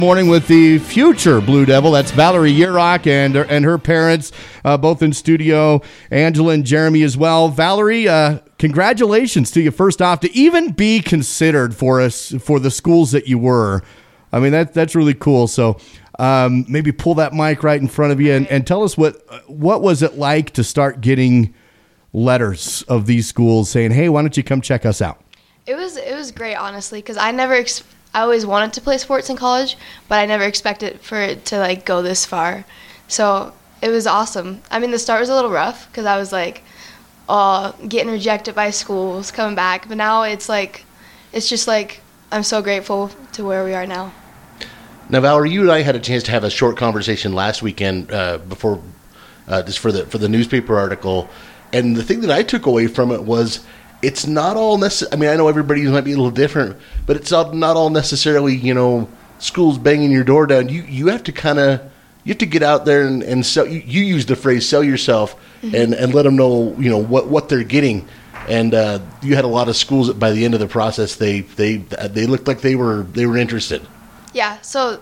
Morning with the future Blue Devil. That's Valerie Yurok and her parents, both in studio. Angela and Jeremy as well. Valerie, congratulations to you first off to even be considered for the schools that you were. I mean that's really cool. So maybe pull that mic right in front of you and tell us what was it like to start getting letters of these schools saying, hey, why don't you come check us out? It was great, honestly, because I always wanted to play sports in college, but I never expected for it to go this far. So it was awesome. I mean, the start was a little rough because I was getting rejected by schools, coming back. But now it's just I'm so grateful to where we are now. Now, Valerie, you and I had a chance to have a short conversation last weekend before just for the newspaper article, and the thing that I took away from it was, it's not all necessary. I mean, I know everybody might be a little different, but it's not all necessarily, schools banging your door down. You have to get out there and sell. You use the phrase "sell yourself" and let them know, what they're getting. And you had a lot of schools that by the end of the process, they looked like they were interested. Yeah. So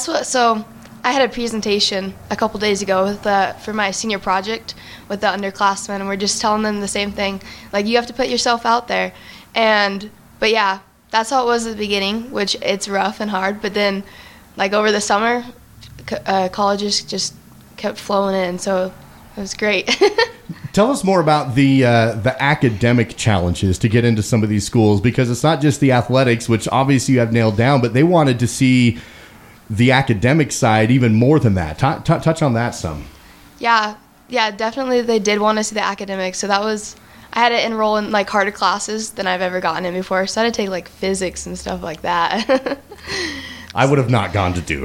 I had a presentation a couple days ago for my senior project with the underclassmen, and we're just telling them the same thing. You have to put yourself out there. But yeah, that's how it was at the beginning, which it's rough and hard. But then, over the summer, colleges just kept flowing in, so it was great. Tell us more about the academic challenges to get into some of these schools, because it's not just the athletics, which obviously you have nailed down, but they wanted to see the academic side even more than that. Touch on that some. Yeah, definitely they did want to see the academics. So I had to enroll in harder classes than I've ever gotten in before. So I had to take physics and stuff like that. I would have not gone to Duke.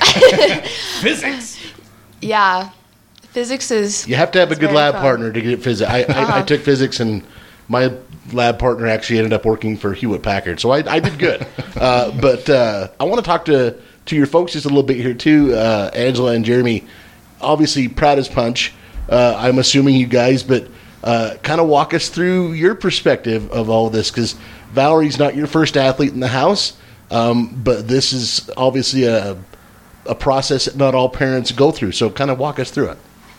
Physics. Yeah, physics is. You have to have a good lab partner to get physics. I took physics, and my lab partner actually ended up working for Hewlett Packard, so I did good. But I want to talk to your folks just a little bit here too, Angela and Jeremy. Obviously, proud as punch. I'm assuming you guys, but kind of walk us through your perspective of all of this, because Valerie's not your first athlete in the house, but this is obviously a process that not all parents go through. So kind of walk us through it.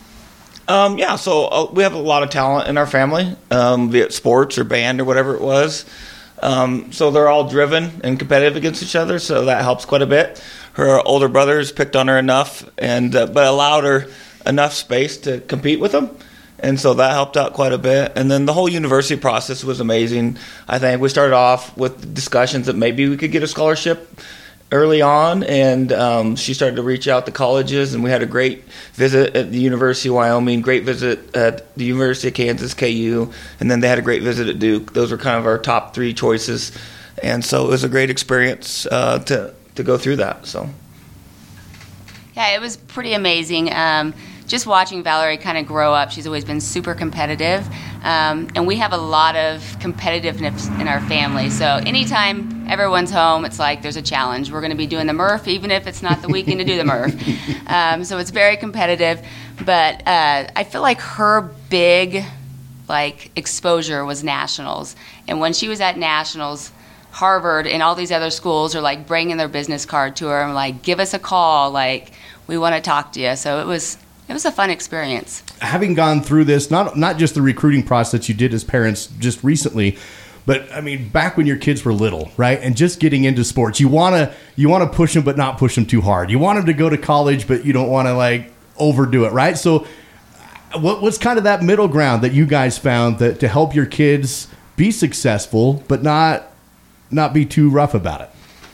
So we have a lot of talent in our family, be it sports or band or whatever it was. So they're all driven and competitive against each other, so that helps quite a bit. Her older brothers picked on her enough, but allowed her enough space to compete with them, and so that helped out quite a bit. And then the whole university process was amazing. I think we started off with discussions that maybe we could get a scholarship early on, and she started to reach out to colleges, and we had a great visit at the University of Wyoming, great visit at the University of Kansas, KU, and then they had a great visit at Duke. Those were kind of our top three choices, and so it was a great experience to go through that. So yeah, it was pretty amazing. Just watching Valerie kind of grow up. She's always been super competitive, and we have a lot of competitiveness in our family. So anytime everyone's home, it's there's a challenge. We're going to be doing the Murph, even if it's not the weekend to do the Murph. So it's very competitive. But I feel like her big exposure was nationals. And when she was at nationals, Harvard and all these other schools are bringing their business card to her and give us a call. We want to talk to you. So it was a fun experience. Having gone through this, not just the recruiting process you did as parents just recently, but I mean back when your kids were little, right? And just getting into sports, you want to push them, but not push them too hard. You want them to go to college, but you don't want to overdo it, right? So, what's kind of that middle ground that you guys found that to help your kids be successful, but not be too rough about it?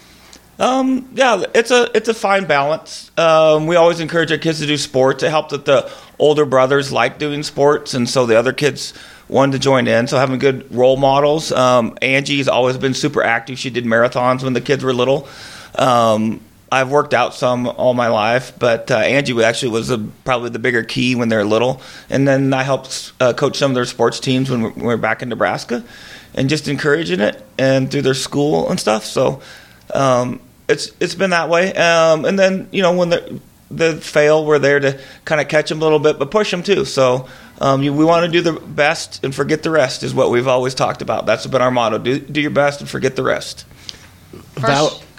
It's a fine balance. We always encourage our kids to do sports. It helped that the older brothers like doing sports, and so the other kids wanted to join in. So having good role models. Angie's always been super active. She did marathons when the kids were little. I've worked out some all my life, but Angie actually was probably the bigger key when they were little. And then I helped coach some of their sports teams when we were back in Nebraska, and just encouraging it and through their school and stuff. So it's been that way. And then when they fail, we're there to kind of catch them a little bit, but push them too. So we want to do the best and forget the rest is what we've always talked about. That's been our motto: do your best and forget the rest.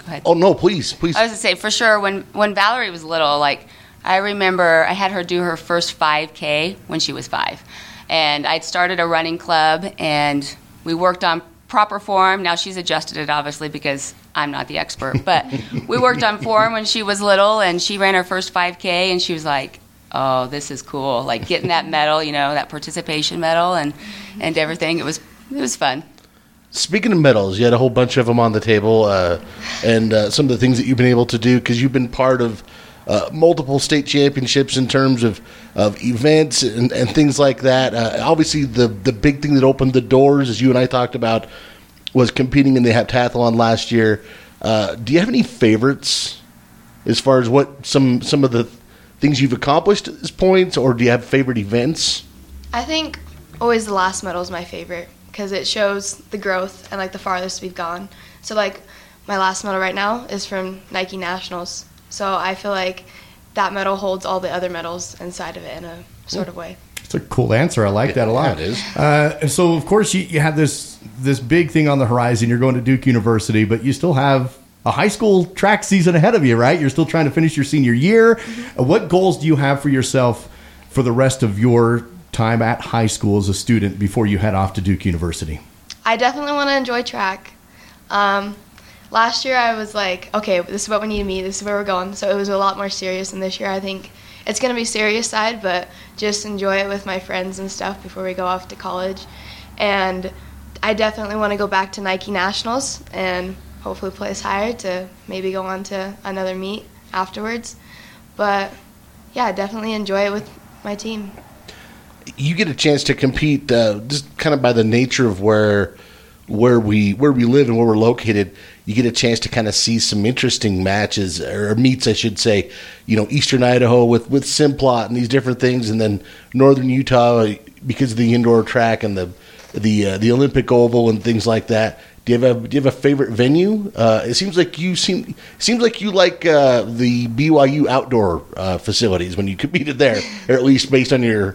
ahead. Oh no, please. I was going to say, for sure, when Valerie was little, like, I remember I had her do her first 5K when she was 5. And I'd started a running club, and we worked on proper form. Now she's adjusted it, obviously, because I'm not the expert. But we worked on form when she was little, and she ran her first 5K, and she was like, oh, this is cool. Like, getting that medal, that participation medal and everything. It was fun. Speaking of medals, you had a whole bunch of them on the table, and some of the things that you've been able to do, because you've been part of multiple state championships in terms of events and things like that. Obviously, the big thing that opened the doors, as you and I talked about, was competing in the heptathlon last year. Do you have any favorites as far as what some of the things you've accomplished at this point, or do you have favorite events? I think always the last medal is my favorite because it shows the growth and like the farthest we've gone. So like my last medal right now is from Nike Nationals. So I feel like that medal holds all the other medals inside of it in a sort of way. It's a cool answer. I like that a lot. Yeah, it is. And so, of course, you have this big thing on the horizon. You're going to Duke University, but you still have a high school track season ahead of you, right? You're still trying to finish your senior year. Mm-hmm. What goals do you have for yourself for the rest of your time at high school as a student before you head off to Duke University? I definitely want to enjoy track. Last year I was like, okay, this is what we need to meet, this is where we're going. So it was a lot more serious, and this year I think it's going to be serious side, but just enjoy it with my friends and stuff before we go off to college. And I definitely want to go back to Nike Nationals and hopefully place higher to maybe go on to another meet afterwards. But yeah, definitely enjoy it with my team. You get a chance to compete just kind of by the nature of where we live and where we're located. You get a chance to kind of see some interesting matches or meets, I should say. Eastern Idaho with Simplot and these different things, and then Northern Utah because of the indoor track and the Olympic Oval and things like that. Do you have a favorite venue? It seems like you like the BYU outdoor facilities when you competed there, or at least based on your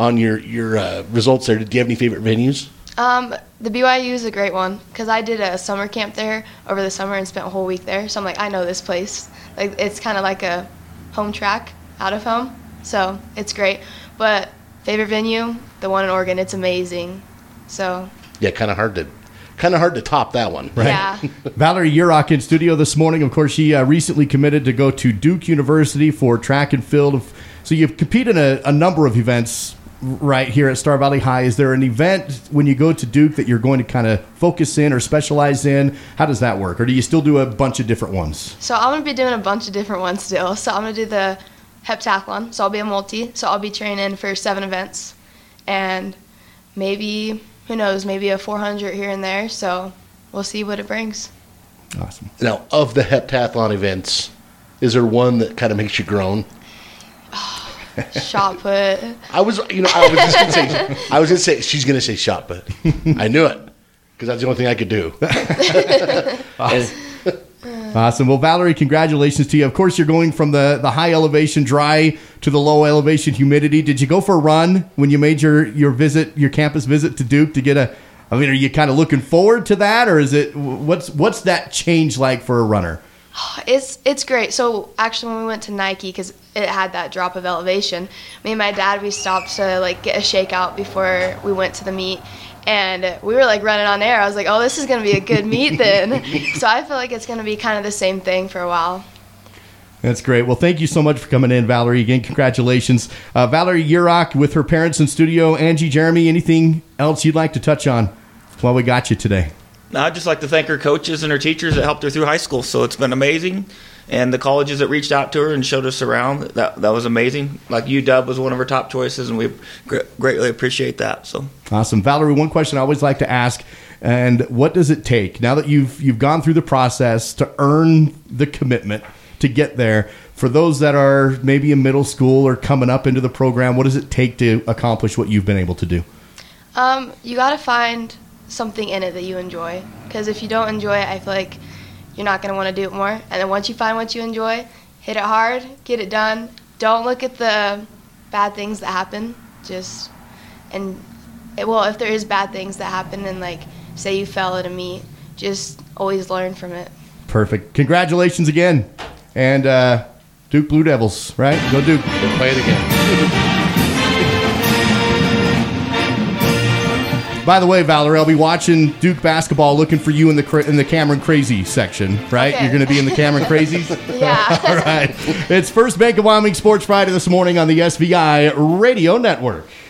results there. Did you have any favorite venues? The BYU is a great one because I did a summer camp there over the summer and spent a whole week there. So I'm like, I know this place. Like, it's kind of like a home track out of home. So it's great. But favorite venue, the one in Oregon, it's amazing. So yeah, kind of hard to top that one. Right? Yeah. Valerie Yurok in studio this morning. Of course, she recently committed to go to Duke University for track and field. So you've competed in a number of events right here at Star Valley High. Is there an event when you go to Duke that you're going to kind of focus in or specialize in? How does that work? Or do you still do a bunch of different ones? So I'm going to be doing a bunch of different ones still. So I'm going to do the heptathlon. So I'll be a multi. So I'll be training for 7 events. And maybe, who knows, maybe a 400 here and there. So we'll see what it brings. Awesome. Now, of the heptathlon events, is there one that kind of makes you groan? Shot put. I was gonna say she's gonna say shot put. I knew it because that's the only thing I could do. Awesome. Well, Valerie, congratulations to you. Of course, you're going from the high elevation dry to the low elevation humidity. Did you go for a run when you made your campus visit to Duke to get are you kind of looking forward to that, or is it what's that change like for a runner? It's great. So actually, when we went to Nike, because it had that drop of elevation, me and my dad, we stopped to get a shakeout before we went to the meet, and we were running on air. I was like, oh, this is going to be a good meet then. So I feel like it's going to be kind of the same thing for a while. That's great. Well, thank you so much for coming in, Valerie. Again, congratulations. Valerie Yurok with her parents in studio. Angie, Jeremy, anything else you'd like to touch on while we got you today? I'd just like to thank her coaches and her teachers that helped her through high school. So it's been amazing. And the colleges that reached out to her and showed us around, that was amazing. Like UW was one of her top choices, and we greatly appreciate that. So awesome. Valerie, one question I always like to ask, and what does it take, now that you've gone through the process, to earn the commitment to get there? For those that are maybe in middle school or coming up into the program, what does it take to accomplish what you've been able to do? You got to find something in it that you enjoy, because if you don't enjoy it, I feel like you're not going to want to do it more. And then once you find what you enjoy, hit it hard, get it done. Don't look at the bad things that happen. If there is bad things that happen, and say you fell at a meet, just always learn from it. Perfect. Congratulations again. And Duke Blue Devils, right? Go Duke. We'll play it again. By the way, Valerie, I'll be watching Duke basketball, looking for you in the Cameron Crazy section, right? Okay. You're going to be in the Cameron Crazies? Yeah. All right. It's First Bank of Wyoming Sports Friday this morning on the SVI Radio Network.